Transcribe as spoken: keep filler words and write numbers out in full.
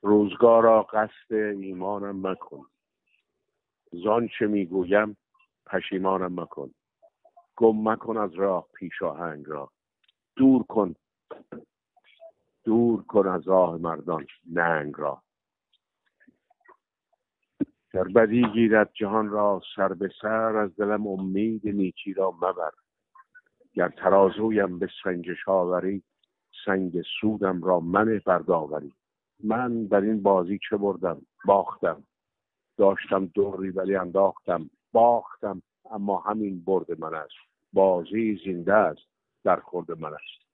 روزگارا قصد ایمانم مکن، زان چه میگویم پشیمانم مکن. گم مکن از راه پیشاهنگ را، دور کن دور کن از راه مردان ننگ را. در بدی گیرد جهان را سر به سر، از دلم امید نیکی را مبر. گر ترازویم به سنجش آوری، سنگ سودم را منه بر داوری. من در این بازی چه بردم؟ باختم. داشتم دوری ولی انداختم. باختم اما همین برد من است. بازی زنده است در خورد من است.